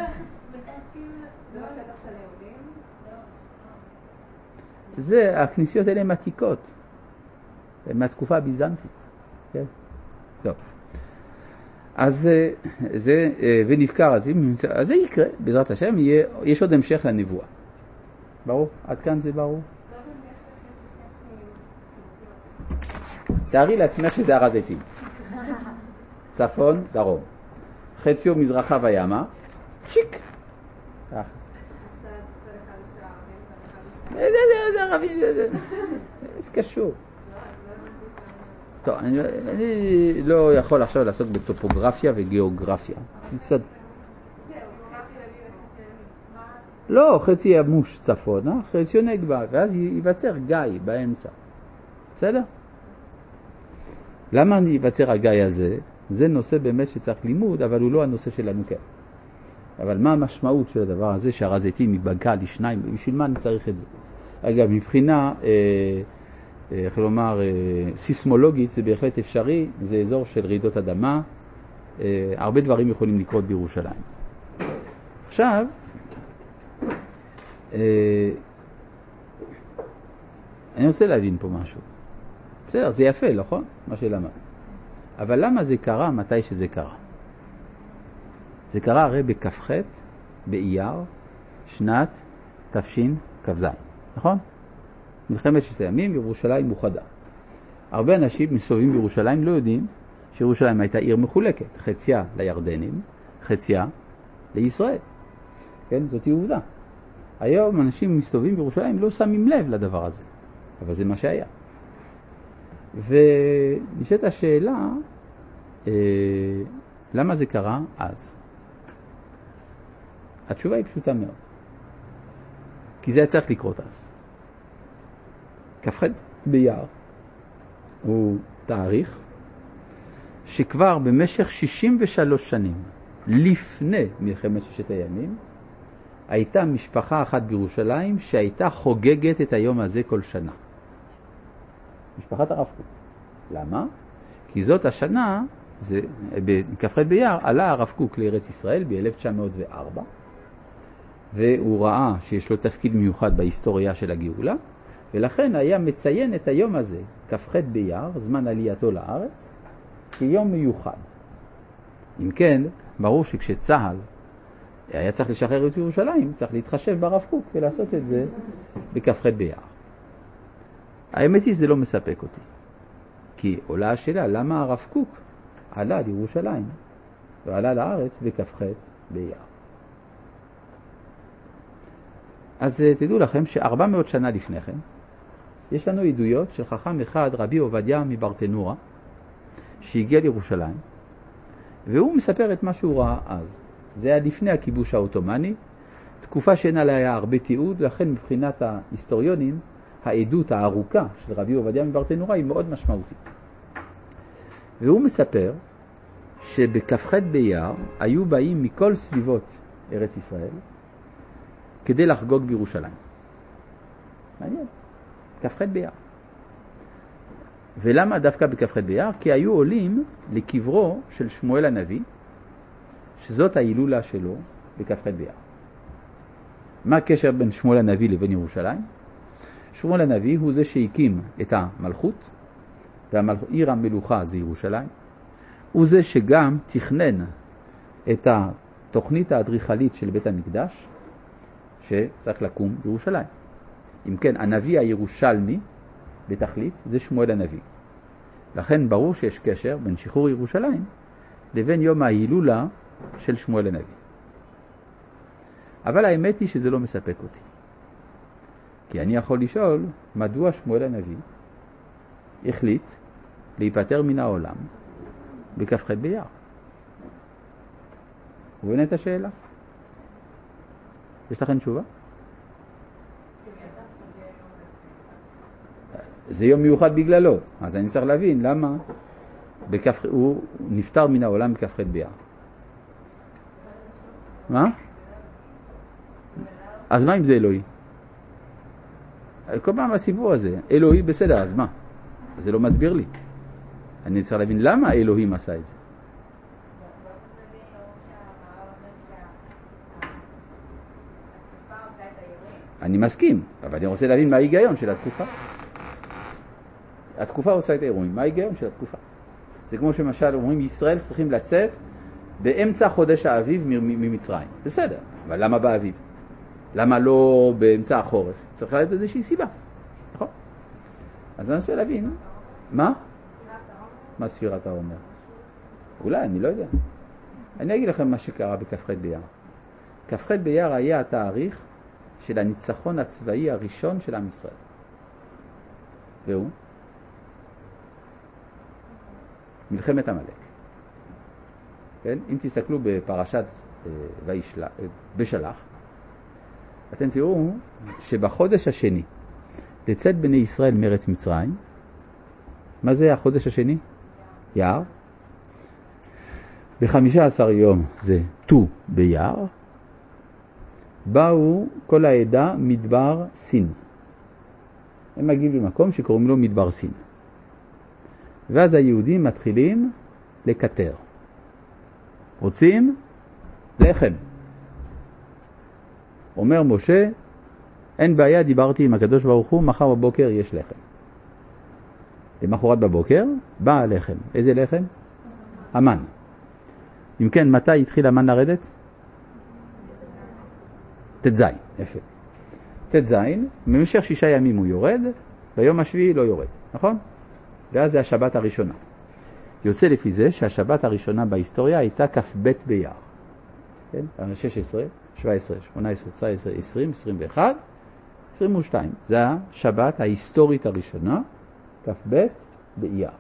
Speaker 1: זה, הכנסיות האלה הן עתיקות. הן מהתקופה הביזנטית. כן? טוב. אז זה, ונבקר, אז זה יקרה, בעזרת השם, יש עוד המשך לנבואה. ברור? עד כאן זה ברור? תארי לעצמך שזה הר הזיתים. צפון, דרום. חציו מזרחה וימה, שיק. ככה. זה ערבים, זה קשור. טוב, אני לא יכול עכשיו לעסוק בטופוגרפיה וגיאוגרפיה. קצת... לא, חצי ימוש צפון, חצי נגבה, ואז ייווצר גיא באמצע. בסדר? למה ייווצר הגיא הזה? זה נושא באמת שצריך לימוד, אבל הוא לא הנושא שלנו כן. אבל מה המשמעות של הדבר הזה שהר הזיתים מתבקע לשניים? בשביל מה אני צריך את זה? אגב, מבחינה... איך לומר, סיסמולוגית זה בהחלט אפשרי, זה אזור של רעידות אדמה, הרבה דברים יכולים לקרות בירושלים. עכשיו, אני רוצה להבין פה משהו. בסדר, זה יפה, נכון? מה שלמד. אבל למה זה קרה מתי שזה קרה? זה קרה הרי בכ"ח באייר שנת תשכ"ז, נכון? מלחמת 6 הימים, ירושלים מוחדה. הרבה אנשים מסובבים בירושלים לא יודעים שירושלים הייתה עיר מחולקת, חציה לירדנים, חציה לישראל. כן, זאת היא עובדה. היום אנשים מסובבים בירושלים לא שמים לב לדבר הזה, אבל זה מה שהיה. ונשאלת השאלה, למה זה קרה אז? התשובה היא פשוטה מאוד. כי זה היה צריך לקרות אז. כ"ח באייר הוא תאריך שכבר במשך 63 שנים לפני מלחמת 6 הימים הייתה משפחה אחת בירושלים שהייתה חוגגת את היום הזה כל שנה. משפחת הרב קוק. למה? כי זאת השנה, בכ"ח באייר עלה הרב קוק לארץ ישראל ב-1904 והוא ראה שיש לו תפקיד מיוחד בהיסטוריה של הגאולה, ולכן היה מציין את היום הזה, כ"ח באייר, זמן עלייתו לארץ, כיום מיוחד. אם כן, ברור שכשצהל היה צריך לשחרר את ירושלים, צריך להתחשב ברב קוק ולעשות את זה בכ"ח באייר. האמת היא, זה לא מספק אותי. כי עולה השאלה, למה הרב קוק עלה לירושלים ועלה לארץ בכ"ח באייר? אז תדעו לכם ש400 שנה לפני כן, יש לנו עדויות של חכם אחד, רבי עובדיה מברטנורה, שהגיע לירושלים, והוא מספר את מה שהוא ראה אז. זה היה לפני הכיבוש האוטומני, תקופה שאין עליה היה הרבה תיעוד, לכן מבחינת ההיסטוריונים, העדות הארוכה של רבי עובדיה מברטנורה היא מאוד משמעותית. והוא מספר שבכ"ח באייר היו באים מכל סביבות ארץ ישראל, כדי לחגוג בירושלים. מעניין. כ"ח באייר. ולמה דווקא בכ"ח באייר? כי היו עולים לקברו של שמואל הנביא, שזאת ההילולה שלו בכ"ח באייר. מה הקשר בין שמואל הנביא לבין ירושלים? שמואל הנביא הוא זה שהקים את המלכות, ועיר המלוכה זה ירושלים, הוא זה שגם תכנן את התוכנית האדריכלית של בית המקדש שצריך לקום בירושלים. אם כן, הנביא הירושלמי בתכלית זה שמואל הנביא. לכן ברור שיש קשר בין שחרור ירושלים לבין יום ההילולה של שמואל הנביא. אבל האמת היא שזה לא מספק אותי. כי אני יכול לשאול מדוע שמואל הנביא החליט להיפטר מן העולם בכ"ח באייר. ובנה את השאלה. יש לכם תשובה? זה יום מיוחד בגללו, אז אני צריך להבין למה הוא נפטר מן העולם בכ"ח באייר. מה? אז מה אם זה אלוהי? כל פעם הסיפור הזה, אלוהי בסדר, אז מה? זה לא מסביר לי. אני צריך להבין למה אלוהים עשה את זה. אני מסכים, אבל אני רוצה להבין מה ההיגיון של התקופה. התקופה עושה את האירועים, מה ההיגיון של התקופה? זה כמו שמשל אומרים, ישראל צריכים לצאת באמצע חודש האביב ממצרים. בסדר, אבל למה באביב? למה לא באמצע החורף? צריך להגיד איזושהי סיבה, נכון? אז אני רוצה להבין, מה? מה ספירת העומר? אולי, אני לא יודע. אני אגיד לכם מה שקרה בכ"ח באייר. כ"ח באייר היה התאריך של הניצחון הצבאי הראשון של עם ישראל. והוא? מלחמת עמלק. כן? אם תסתכלו בפרשת בשלח, אתם תראו שבחודש השני לצאת בני ישראל מארץ מצרים, מה זה החודש השני? יער. ב15 יום זה ט"ו ביער. באו כל העדה מדבר סין. הם מגיעים למקום שקוראים לו מדבר סין. ואז היהודים מתחילים לקטר. רוצים לחם. אומר משה, אין בעיה, דיברתי עם הקדוש ברוך הוא, מחר בבוקר יש לחם. למחרת בבוקר בא הלחם. איזה לחם? המן. אם כן, מתי התחיל המן לרדת? ט"ז. יפה. ט"ז, במשך 6 ימים הוא יורד, ביום השביעי לא יורד, נכון? ואז זה השבת הראשונה. יוצא לפי זה שהשבת הראשונה בהיסטוריה הייתה כ"ב באייר. כן? 16, 17, 18, 19, 20, 21, 22. זה השבת ההיסטורית הראשונה, כ"ב באייר.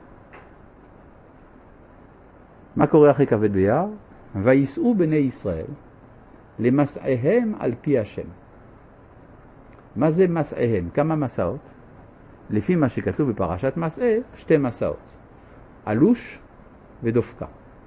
Speaker 1: מה קורה אחרי כ"ב באייר? ויסעו בני ישראל למסעיהם על פי השם. מה זה מסעיהם? כמה מסעות? לפי מה שכתוב בפרשת מסעה, 2 מסעות. אלוש ודופקה.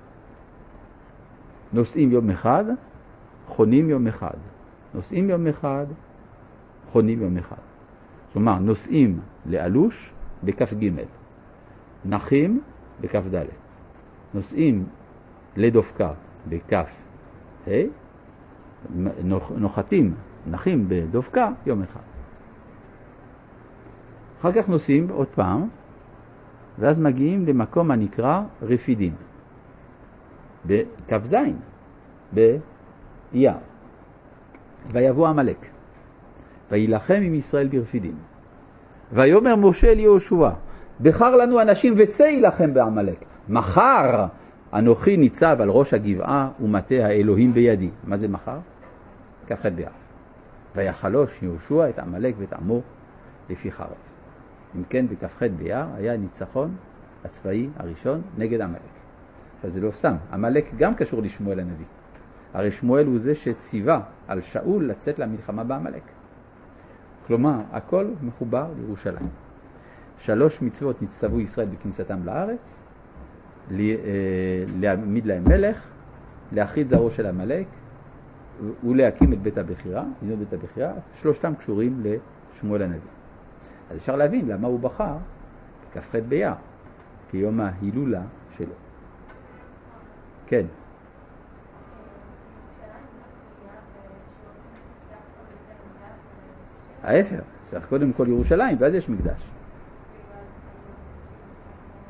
Speaker 1: נוסעים יום אחד, חונים יום אחד. נוסעים יום אחד, חונים יום אחד. כלומר, נוסעים לאלוש בכף ג', נחים בכף ד'. נוסעים לדופקה בכף ה', נוחתים, נחים בדופקה יום אחד. אחר כך נוסעים עוד פעם, ואז מגיעים למקום הנקרא רפידים, בכף זין, באייר. ויבוא עמלק, וילחם עם ישראל ברפידים. ויאמר משה ליהושע, בחר לנו אנשים וצא ילחם בעמלק. מחר אנוכי ניצב על ראש הגבעה ומטה האלוהים בידי. מה זה מחר? כ"ח באייר. ויחלוש יהושע את עמלק ואת עמו לפי חרב. אם כן, בכ"ח באייר היה ניצחון הצבאי הראשון נגד עמלק. אז זה לא סתם, עמלק גם קשור לשמואל הנביא. הרי שמואל הוא זה שציווה על שאול לצאת למלחמה בעמלק. כלומר, הכל מחובר לירושלים. 3 מצוות נצטוו ישראל בכניסתם לארץ, להעמיד להם מלך, להכריד זרעו של עמלק, ולהקים את בית הבחירה, לבנות בית הבחירה. 3 קשורים לשמואל הנביא. אז אפשר להבין למה הוא בחר בכ"ח באייר, כיום ההילולה שלו. כן. ההפך, צריך קודם כל ירושלים, ואז יש מקדש.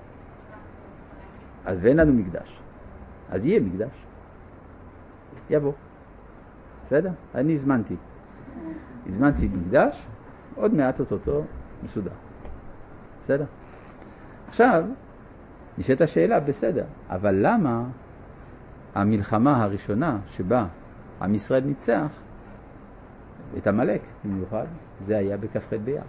Speaker 1: אז ואין לנו מקדש. אז יהיה מקדש. יבוא. בסדר? אני הזמנתי מקדש, עוד מעט אותו מסודר. בסדר? עכשיו, נשאלת השאלה, בסדר, אבל למה המלחמה הראשונה שבה עם ישראל ניצח את עמלק במיוחד, זה היה בכ"ח באייר?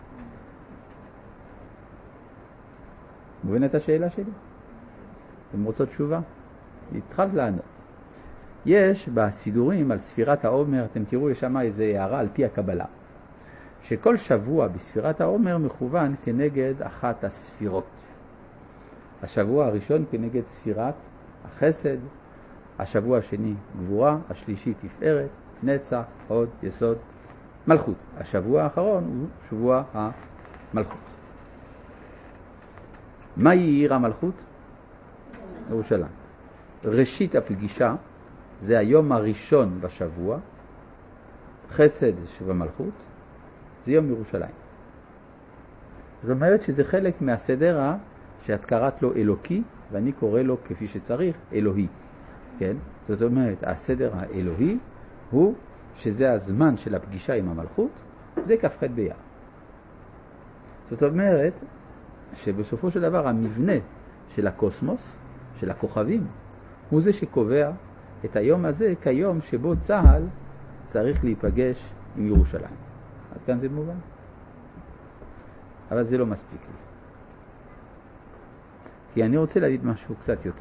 Speaker 1: מבין את השאלה שלי? אתם רוצות תשובה? התחלת לענות. יש בסידורים על ספירת העומר, אתם תראו, יש שם איזו הערה על פי הקבלה, שכל שבוע בספירת העומר מכוון כנגד אחת הספירות. השבוע הראשון כנגד ספירת החסד, השבוע השני גבורה, השלישי תפארת, נצח, הוד, יסוד, מלכות. השבוע האחרון הוא שבוע המלכות. מהי עיר המלכות? ירושלים. ראשית הפגישה זה היום הראשון בשבוע, חסד שבמלכות, זה יום ירושלים. זאת אומרת שזה חלק מהסדר שאת קראת לו אלוקי, ואני קורא לו כפי שצריך אלוהי. כן? זאת אומרת, הסדר האלוהי הוא שזה הזמן של הפגישה עם המלכות, זה כ"ח באייר. זאת אומרת שבסופו של דבר המבנה של הקוסמוס, של הכוכבים, הוא זה שקובע את היום הזה כיום שבו צהל צריך להיפגש עם ירושלים. עד כאן זה מובן? אבל זה לא מספיק לי. כי אני רוצה להגיד משהו קצת יותר.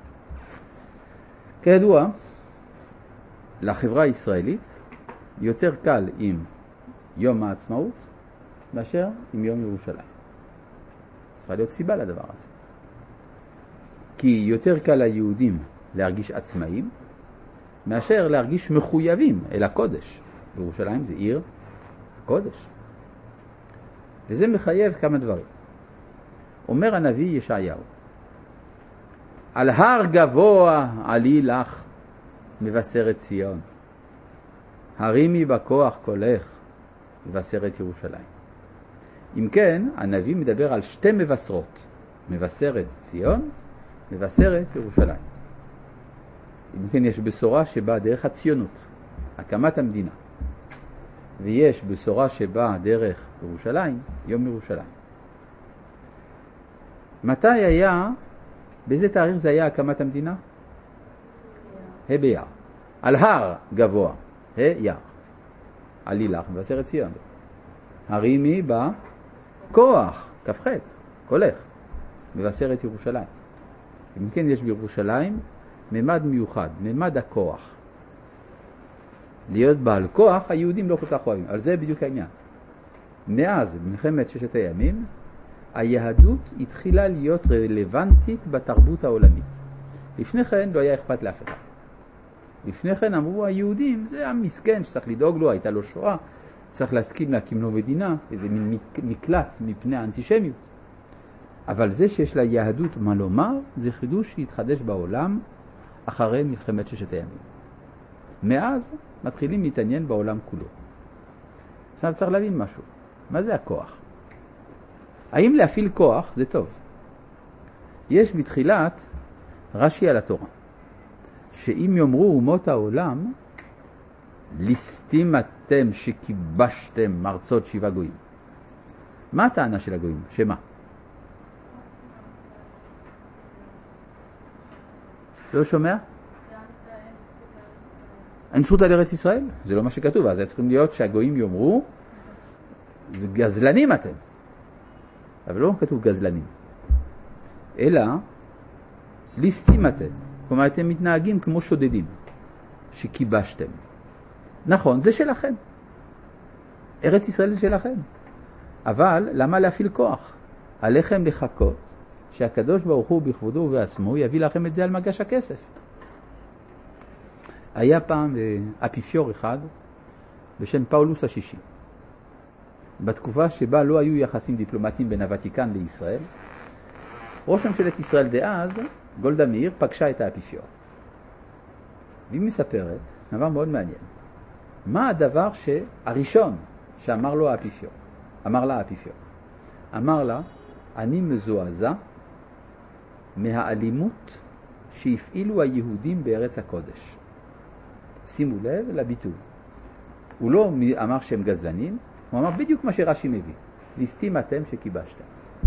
Speaker 1: כידוע, לחברה הישראלית יותר קל עם יום העצמאות מאשר עם יום ירושלים. צריכה להיות סיבה לדבר הזה. כי יותר קל ליהודים להרגיש עצמאים מאשר להרגיש מחויבים אל הקודש. ירושלים זה עיר הקודש. וזה מחייב כמה דברים. אומר הנביא ישעיהו, על הר גבוה עלי לך מבשרת ציון, הרימי בכוח קולך מבשרת ירושלים. אם כן, הנביא מדבר על שתי מבשרות, מבשרת ציון, מבשרת ירושלים. אם כן, יש בשורה שבאה דרך הציונות, הקמת המדינה, ויש בשורה שבאה דרך ירושלים, יום ירושלים. מתי היה, באיזה תאריך זה היה הקמת המדינה? ה' באייר. על הר גבוה, ה' יר. עלי לך מבשרת ציון. הרימי בכוח, כ"ח, קולך, מבשרת ירושלים. אם כן, יש בירושלים ממד מיוחד, ממד הכוח. להיות בעל כוח, היהודים לא כל כך אוהבים, אבל זה בדיוק העניין. מאז מלחמת ששת הימים, היהדות התחילה להיות רלוונטית בתרבות העולמית. לפני כן לא היה אכפת לאף אחד. לפני כן אמרו היהודים, זה עם מסכן שצריך לדאוג לו, הייתה לו שואה, צריך להסכים להקים לו מדינה, איזה מין מקלט מפני האנטישמיות. אבל זה שיש ליהדות מה לומר, זה חידוש שהתחדש בעולם אחרי מלחמת ששת הימים. מאז מתחילים להתעניין בעולם כולו. עכשיו צריך להבין משהו. מה זה הכוח? האם להפעיל כוח זה טוב? יש בתחילת רש"י על התורה, שאם יאמרו אומות העולם, ליסטים אתם שכיבשתם ארצות שבעה גויים. מה הטענה של הגויים? שמה? לא שומע? אין זכות על ארץ ישראל? זה לא מה שכתוב. אז צריכים להיות שהגויים יאמרו, זה גזלנים אתם. אבל לא כתוב גזלנים. אלא, ליסטים אתם. כלומר, אתם מתנהגים כמו שודדים, שכיבשתם. נכון, זה שלכם. ארץ ישראל זה שלכם. אבל למה להפעיל כוח? עליכם לחכות שהקדוש ברוך הוא בכבודו ובעצמו יביא לכם את זה על מגש הכסף. היה פעם אפיפיור אחד בשם פאולוס השישי. בתקופה שבה לא היו יחסים דיפלומטיים בין הוותיקן לישראל, ראש ממשלת ישראל דאז, גולדה מאיר, פגשה את האפיפיור. והיא מספרת, דבר מאוד מעניין. מה הדבר הראשון שאמר לו האפיפיור? אמר לה האפיפיור. אמר לה, אני מזועזע מהאלימות שהפעילו היהודים בארץ הקודש. שימו לב לביטוי. הוא לא אמר שהם גזלנים, הוא אמר בדיוק מה שרש"י מביא. ליסטים אתם שכיבשתם.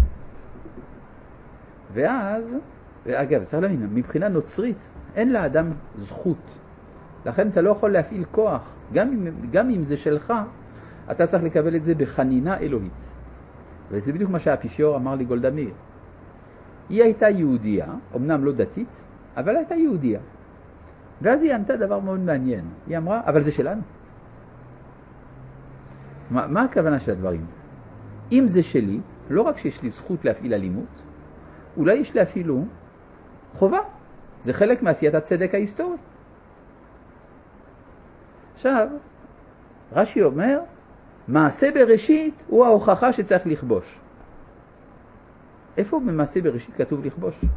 Speaker 1: ואז, אגב, צריך להבין, מבחינה נוצרית אין לאדם זכות. לכן אתה לא יכול להפעיל כוח. גם אם זה שלך, אתה צריך לקבל את זה בחנינה אלוהית. וזה בדיוק מה שהאפיפיור אמר לי גולדה מאיר. היא הייתה יהודייה, אמנם לא דתית, אבל הייתה יהודייה. ואז היא ענתה דבר מאוד מעניין. היא אמרה, אבל זה שלנו. מה הכוונה של הדברים? אם זה שלי, לא רק שיש לי זכות להפעיל אלימות, אולי יש להפעילו חובה. זה חלק מעשיית הצדק ההיסטורי. עכשיו, רש"י אומר, מעשה בראשית הוא ההוכחה שצריך לכבוש. איפה במעשה בראשית כתוב לכבוש?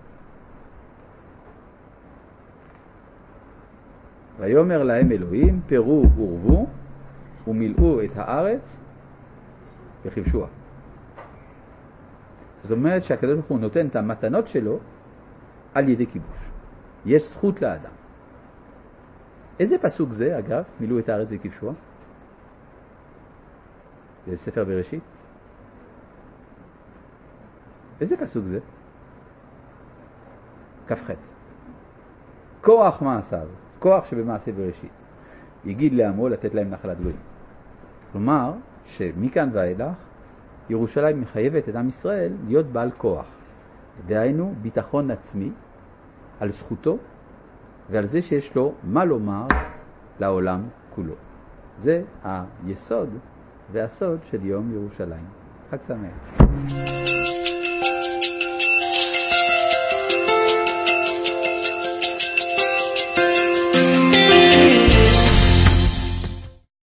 Speaker 1: ויאמר להם אלוהים, פרו ורבו ומילאו את הארץ וכבשוה. זאת אומרת שהקדוש ברוך הוא נותן את המתנות שלו על ידי כיבוש. יש זכות לאדם. איזה פסוק זה, אגב, מילאו את הארץ וכבשוה? זה ספר בראשית. איזה פסוק זה? כ"ח. כוח מעשיו, כוח שבמעשה בראשית. יגיד לעמו לתת להם נחלת גויים. כלומר, שמכאן ואילך, ירושלים מחייבת את עם ישראל להיות בעל כוח. דהיינו, ביטחון עצמי על זכותו ועל זה שיש לו מה לומר לעולם כולו. זה היסוד והסוד של יום ירושלים. חג שמח.